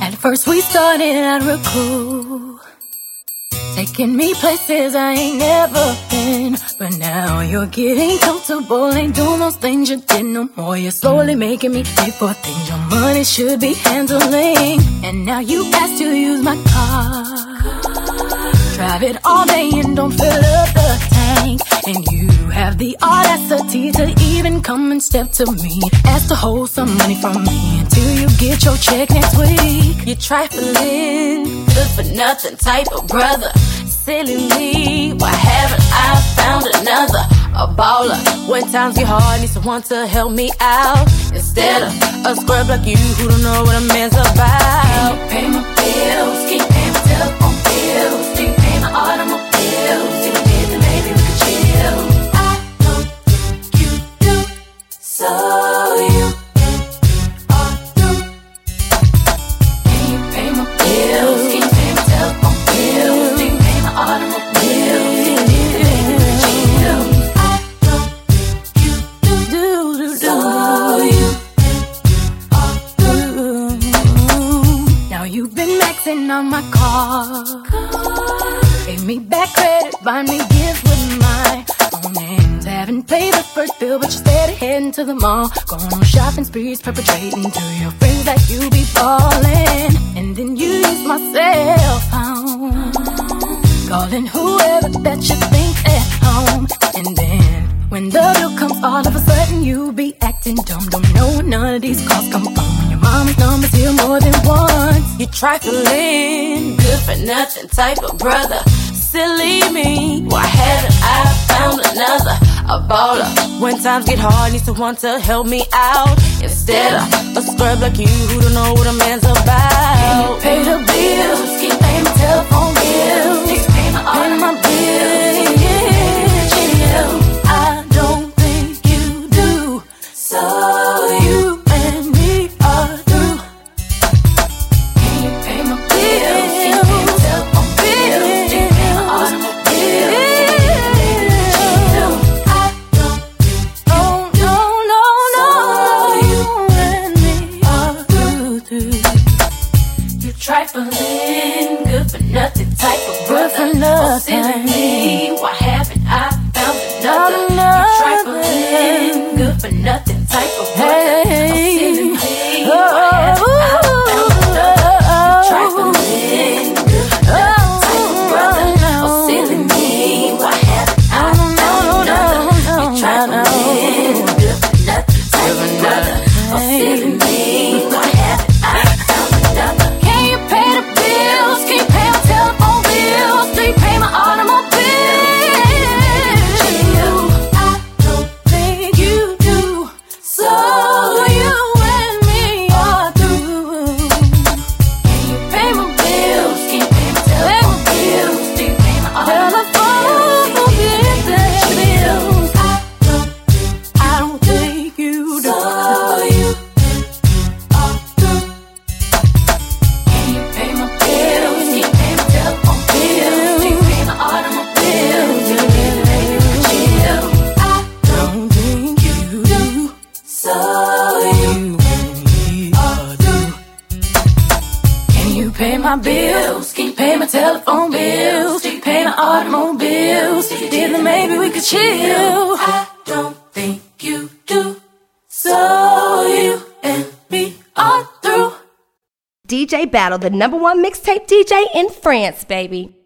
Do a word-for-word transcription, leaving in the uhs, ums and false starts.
At first we started out real cool, taking me places I ain't never been. But now you're getting comfortable, ain't doing those things you did no more. You're slowly making me pay for things your money should be handling. And now you ask to use my car, drive it all day and don't fill up the tank. And you have the audacity to even come and step to me, ask to hold some money from me until you get your check next week. You're trifling, good for nothing type of brother. Silly me, why haven't I found another? A baller, when times get hard, need someone to help me out, instead of a scrub like you who don't know what a man's about. Can you pay my bills? Can you pay my telephone bills? Can you pay my automobiles? If you did, then maybe we could chill. I don't think you do, so you are through. Can you pay my bills? Can you pay my telephone bills? Can you pay my automobiles? If you did, then maybe we could chill. I don't think you do, do, do, so you are through. Now you've been maxing on my car, gave me back credit, buy me gifts with my own names. Haven't paid the first bill, but you're steady heading to the mall, going on shopping sprees, perpetrating to your friends that you be falling. And then you use my cell phone, calling whoever that you think's at home. And then when the bill comes, all of a sudden you be acting dumb. Don't know where none of these calls come from. Your mama's number's here more than once. You're trifling, good for nothing type of brother. Silly me, why haven't I found another? A baller, when times get hard, need someone to help me out, instead of a scrub like you who don't know what a man's about. Can you pay the bills? Can you pay my telephone bills? Can you pay my automobiles? I don't think you do, so you and me are through. Can you pay my bills? Can you pay my telephone bills? Can you pay my automobiles? I don't think you do, no, no, no, you and me are through, through. You trifling, good for nothing type of brother. Good for nothing. Oh, silly me, why haven't I found another? You trifling, good for nothing type of brother. Hey. Oh, silly me, why haven't I found another? You trifling, good for nothing type of brother. Oh, silly me, why haven't I found another? You trifling, good for nothing type of brother. Oh, silly me, why haven't I found another? Can you pay the bills? Can you pay my telephone bills? Do you pay my automobiles? I don't think you do, so you and me are through. Can you pay my bills? Can you pay my telephone bills? Do you pay my automobiles? I don't think you do, so you are through. Can you pay my bills? Can you pay my telephone bills? Do you pay my automobiles? If you did, maybe we could chill. I don't think you do, so you are through. Can you pay my bills? Can you pay my telephone bills? Do you pay my automobiles? If you did, then maybe we could chill. I don't think you do, so you and me are through. D J Battle, the number one mixtape D J in France, baby.